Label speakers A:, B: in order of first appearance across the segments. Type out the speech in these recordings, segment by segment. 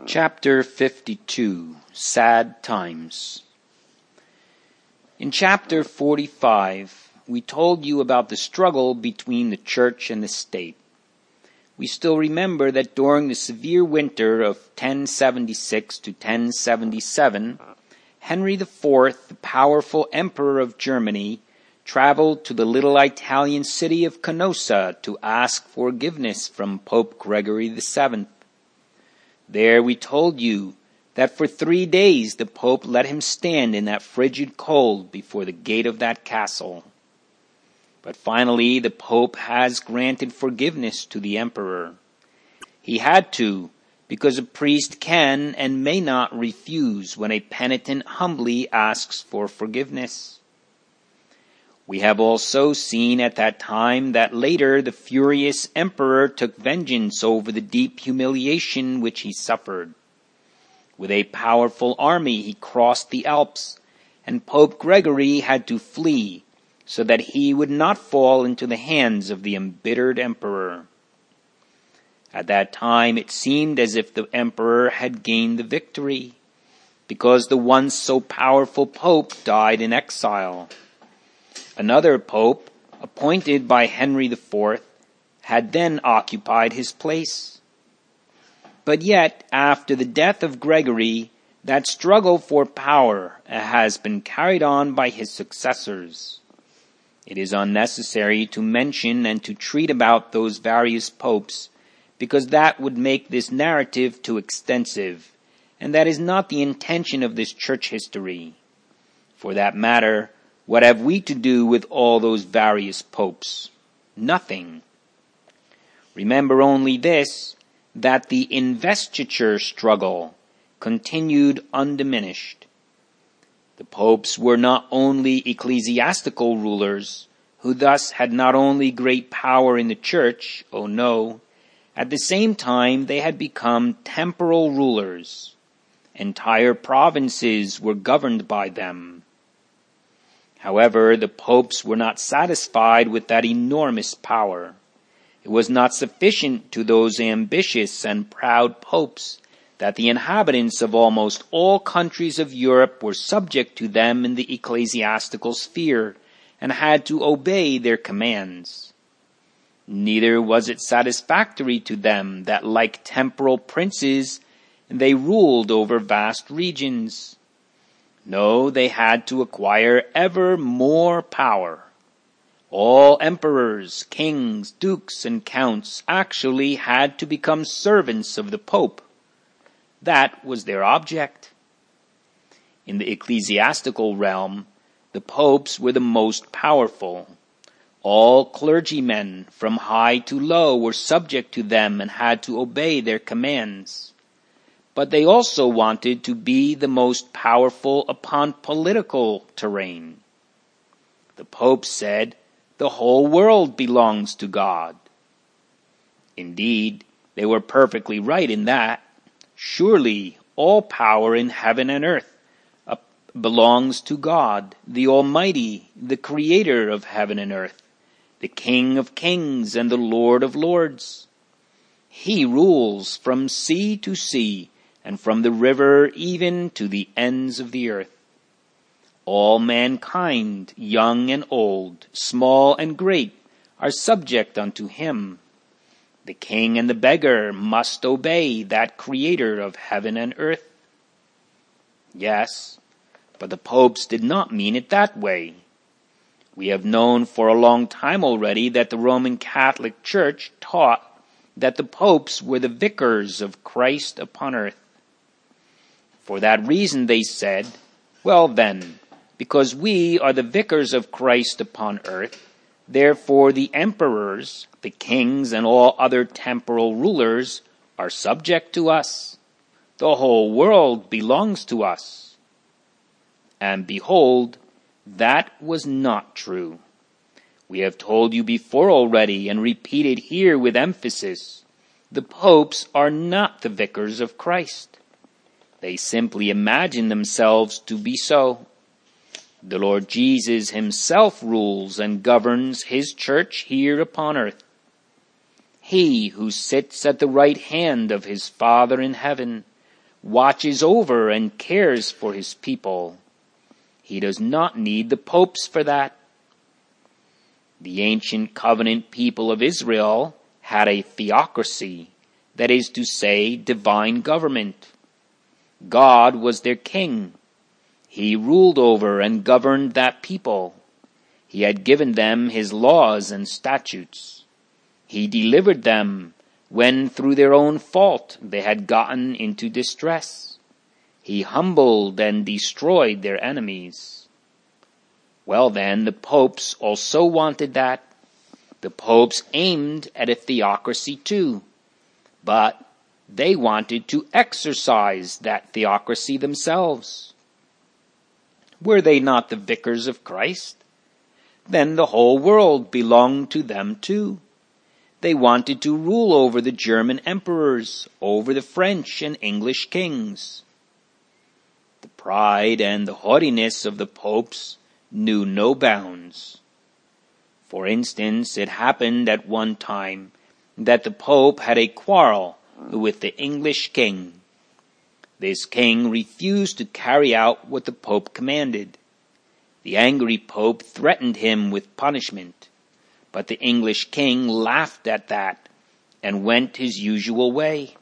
A: Chapter 52, Sad Times. In chapter 45, we told you about the struggle between the church and the state. We still remember that during the severe winter of 1076 to 1077, Henry IV, the powerful emperor of Germany, traveled to the little Italian city of Canossa to ask forgiveness from Pope Gregory VII. There we told you that for 3 days the Pope let him stand in that frigid cold before the gate of that castle. But finally the Pope has granted forgiveness to the emperor. He had to, because a priest can and may not refuse when a penitent humbly asks for forgiveness. We have also seen at that time that later the furious emperor took vengeance over the deep humiliation which he suffered. With a powerful army he crossed the Alps, and Pope Gregory had to flee so that he would not fall into the hands of the embittered emperor. At that time it seemed as if the emperor had gained the victory, because the once so powerful pope died in exile. Another pope, appointed by Henry IV, had then occupied his place. But yet, after the death of Gregory, that struggle for power has been carried on by his successors. It is unnecessary to mention and to treat about those various popes, because that would make this narrative too extensive, and that is not the intention of this church history. For that matter, what have we to do with all those various popes? Nothing. Remember only this, that the investiture struggle continued undiminished. The popes were not only ecclesiastical rulers, who thus had not only great power in the church, oh no, at the same time they had become temporal rulers. Entire provinces were governed by them. However, the popes were not satisfied with that enormous power. It was not sufficient to those ambitious and proud popes that the inhabitants of almost all countries of Europe were subject to them in the ecclesiastical sphere and had to obey their commands. Neither was it satisfactory to them that, like temporal princes, they ruled over vast regions. No, they had to acquire ever more power. All emperors, kings, dukes, and counts actually had to become servants of the Pope. That was their object. In the ecclesiastical realm, the popes were the most powerful. All clergymen, from high to low, were subject to them and had to obey their commands. But they also wanted to be the most powerful upon political terrain. The Pope said, "The whole world belongs to God." Indeed, they were perfectly right in that. Surely, all power in heaven and earth belongs to God, the Almighty, the Creator of heaven and earth, the King of kings and the Lord of lords. He rules from sea to sea, and from the river even to the ends of the earth. All mankind, young and old, small and great, are subject unto him. The king and the beggar must obey that Creator of heaven and earth. Yes, but the popes did not mean it that way. We have known for a long time already that the Roman Catholic Church taught that the popes were the vicars of Christ upon earth. For that reason they said, well then, because we are the vicars of Christ upon earth, therefore the emperors, the kings, and all other temporal rulers are subject to us. The whole world belongs to us. And behold, that was not true. We have told you before already and repeated here with emphasis, the popes are not the vicars of Christ. They simply imagine themselves to be so. The Lord Jesus himself rules and governs his church here upon earth. He who sits at the right hand of his Father in heaven watches over and cares for his people. He does not need the popes for that. The ancient covenant people of Israel had a theocracy, that is to say, divine government. God was their king. He ruled over and governed that people. He had given them his laws and statutes. He delivered them when through their own fault they had gotten into distress. He humbled and destroyed their enemies. Well then, the popes also wanted that. The popes aimed at a theocracy too, but they wanted to exercise that theocracy themselves. Were they not the vicars of Christ? Then the whole world belonged to them too. They wanted to rule over the German emperors, over the French and English kings. The pride and the haughtiness of the popes knew no bounds. For instance, it happened at one time that the Pope had a quarrel with the English king. This king refused to carry out what the Pope commanded. The angry Pope threatened him with punishment, but the English king laughed at that and went his usual way.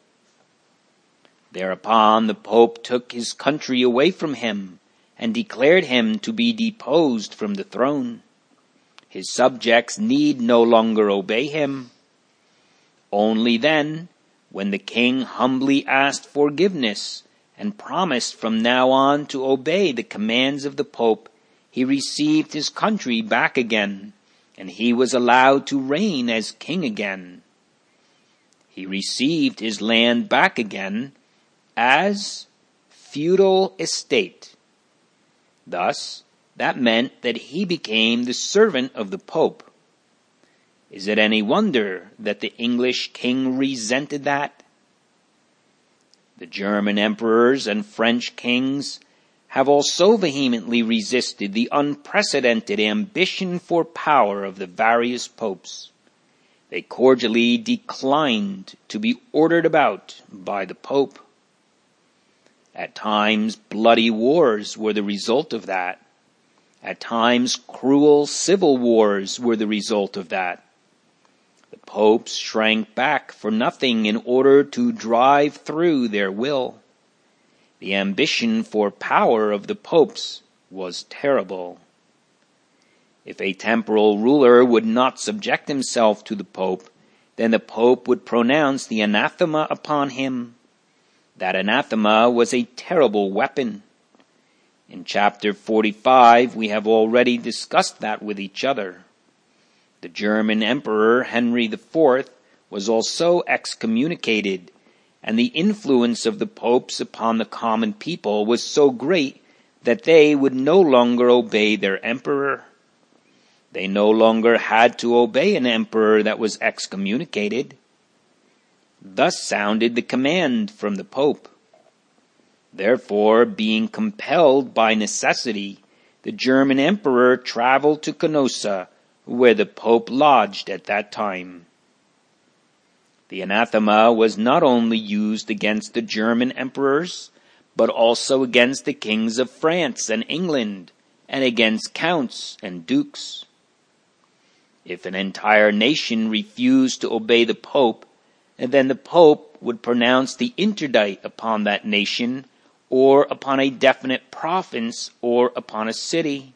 A: Thereupon the Pope took his country away from him and declared him to be deposed from the throne. His subjects need no longer obey him. Only then, when the king humbly asked forgiveness and promised from now on to obey the commands of the Pope, he received his country back again, and he was allowed to reign as king again. He received his land back again as feudal estate. Thus, that meant that he became the servant of the Pope. Is it any wonder that the English king resented that? The German emperors and French kings have also vehemently resisted the unprecedented ambition for power of the various popes. They cordially declined to be ordered about by the Pope. At times, bloody wars were the result of that. At times, cruel civil wars were the result of that. The popes shrank back for nothing in order to drive through their will. The ambition for power of the popes was terrible. If a temporal ruler would not subject himself to the Pope, then the Pope would pronounce the anathema upon him. That anathema was a terrible weapon. In chapter 45, we have already discussed that with each other. The German Emperor Henry IV was also excommunicated, and the influence of the popes upon the common people was so great that they would no longer obey their emperor. They no longer had to obey an emperor that was excommunicated. Thus sounded the command from the Pope. Therefore, being compelled by necessity, the German emperor traveled to Canossa, where the Pope lodged at that time. The anathema was not only used against the German emperors, but also against the kings of France and England, and against counts and dukes. If an entire nation refused to obey the Pope, then the Pope would pronounce the interdict upon that nation, or upon a definite province, or upon a city.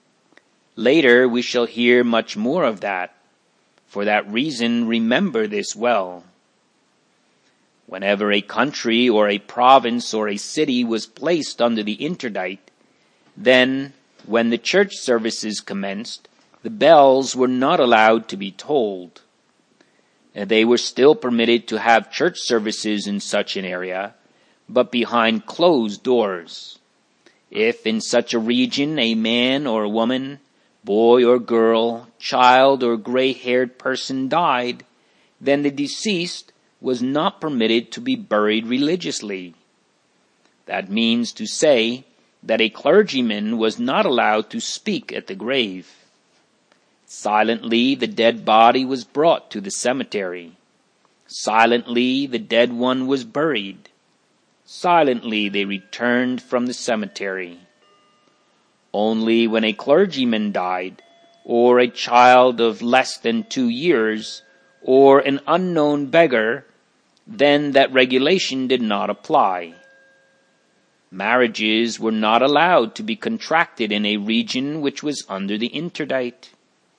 A: Later we shall hear much more of that. For that reason, remember this well. Whenever a country or a province or a city was placed under the interdict, then, when the church services commenced, the bells were not allowed to be tolled. They were still permitted to have church services in such an area, but behind closed doors. If in such a region a man or woman, boy or girl, child or gray-haired person died, then the deceased was not permitted to be buried religiously. That means to say that a clergyman was not allowed to speak at the grave. Silently the dead body was brought to the cemetery. Silently the dead one was buried. Silently they returned from the cemetery. Only when a clergyman died, or a child of less than 2 years, or an unknown beggar, then that regulation did not apply. Marriages were not allowed to be contracted in a region which was under the interdict.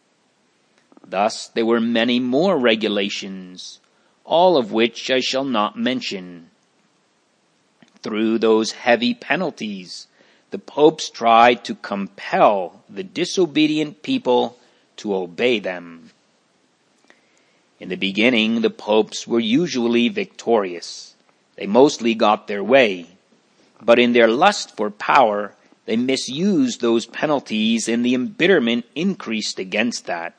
A: Thus there were many more regulations, all of which I shall not mention. Through those heavy penalties, the popes tried to compel the disobedient people to obey them. In the beginning, the popes were usually victorious. They mostly got their way. But in their lust for power, they misused those penalties, and the embitterment increased against that.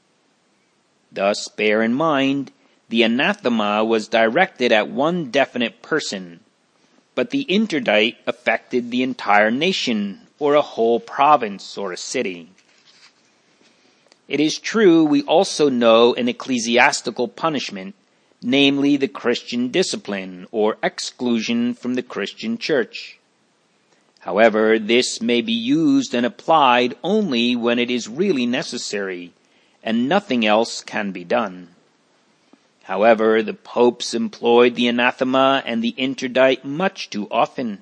A: Thus, bear in mind, the anathema was directed at one definite person, but the interdict affected the entire nation, or a whole province, or a city. It is true we also know an ecclesiastical punishment, namely the Christian discipline, or exclusion from the Christian church. However, this may be used and applied only when it is really necessary, and nothing else can be done. However, the popes employed the anathema and the interdict much too often.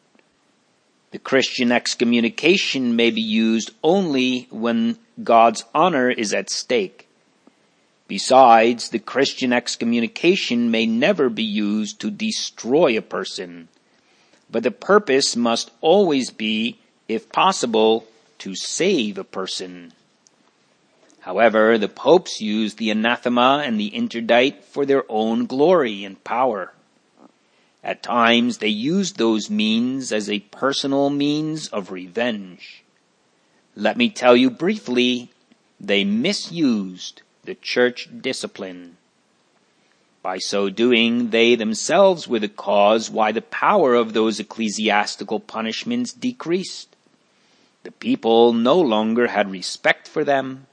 A: The Christian excommunication may be used only when God's honor is at stake. Besides, the Christian excommunication may never be used to destroy a person, but the purpose must always be, if possible, to save a person. However, the popes used the anathema and the interdict for their own glory and power. At times they used those means as a personal means of revenge. Let me tell you briefly, they misused the church discipline. By so doing, they themselves were the cause why the power of those ecclesiastical punishments decreased. The people no longer had respect for them.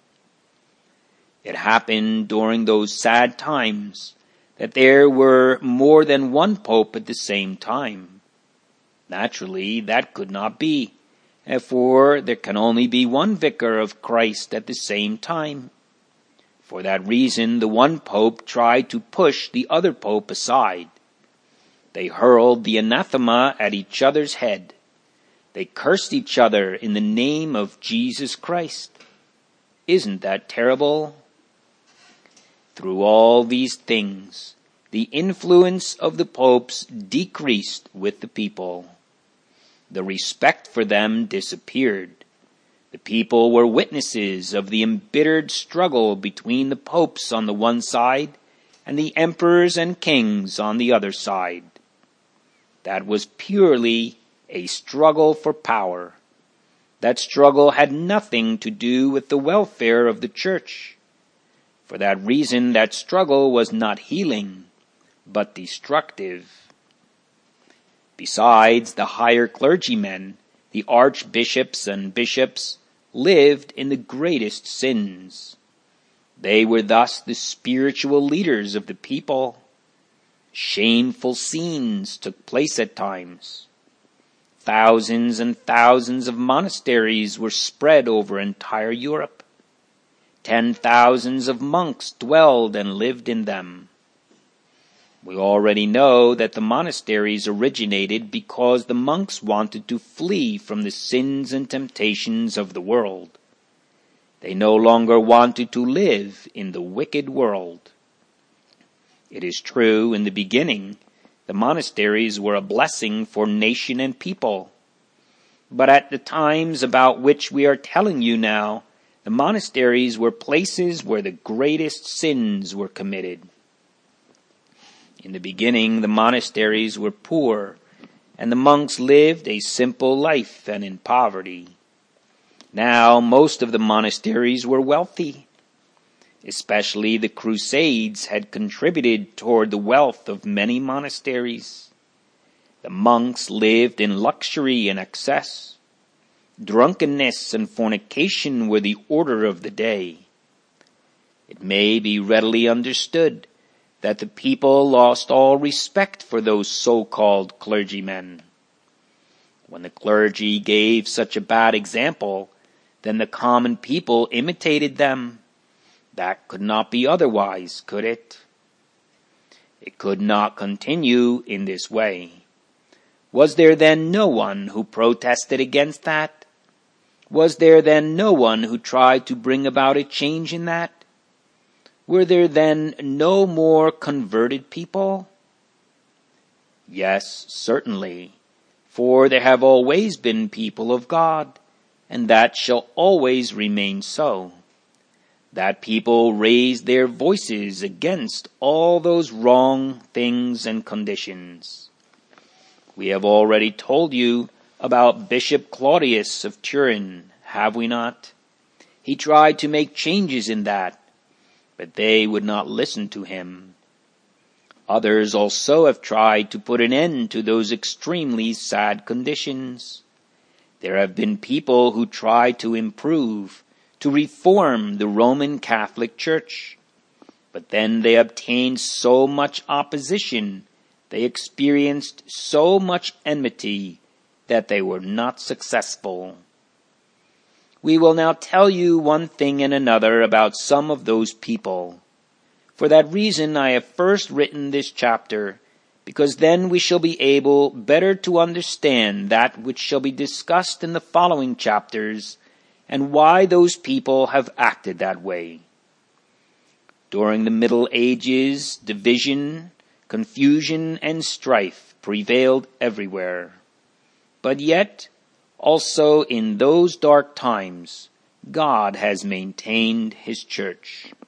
A: It happened during those sad times that there were more than one pope at the same time. Naturally, that could not be, for there can only be one vicar of Christ at the same time. For that reason, the one pope tried to push the other pope aside. They hurled the anathema at each other's head. They cursed each other in the name of Jesus Christ. Isn't that terrible? Through all these things, the influence of the popes decreased with the people. The respect for them disappeared. The people were witnesses of the embittered struggle between the popes on the one side and the emperors and kings on the other side. That was purely a struggle for power. That struggle had nothing to do with the welfare of the church. For that reason, that struggle was not healing, but destructive. Besides, the higher clergymen, the archbishops and bishops, lived in the greatest sins. They were thus the spiritual leaders of the people. Shameful scenes took place at times. Thousands and thousands of monasteries were spread over entire Europe. 10,000s of monks dwelled and lived in them. We already know that the monasteries originated because the monks wanted to flee from the sins and temptations of the world. They no longer wanted to live in the wicked world. It is true, in the beginning, the monasteries were a blessing for nation and people. But at the times about which we are telling you now, the monasteries were places where the greatest sins were committed. In the beginning, the monasteries were poor, and the monks lived a simple life and in poverty. Now, most of the monasteries were wealthy. Especially the Crusades had contributed toward the wealth of many monasteries. The monks lived in luxury and excess. Drunkenness and fornication were the order of the day. It may be readily understood that the people lost all respect for those so-called clergymen. When the clergy gave such a bad example, then the common people imitated them. That could not be otherwise, could it? It could not continue in this way. Was there then no one who protested against that? Was there then no one who tried to bring about a change in that? Were there then no more converted people? Yes, certainly, for there have always been people of God, and that shall always remain so. That people raised their voices against all those wrong things and conditions. We have already told you about Bishop Claudius of Turin, have we not? He tried to make changes in that, but they would not listen to him. Others also have tried to put an end to those extremely sad conditions. There have been people who tried to improve, to reform the Roman Catholic Church, but then they obtained so much opposition, they experienced so much enmity, that they were not successful. We will now tell you one thing and another about some of those people. For that reason I have first written this chapter, because then we shall be able better to understand that which shall be discussed in the following chapters, and why those people have acted that way. During the Middle Ages, division, confusion, and strife prevailed everywhere. But yet, also in those dark times, God has maintained his church.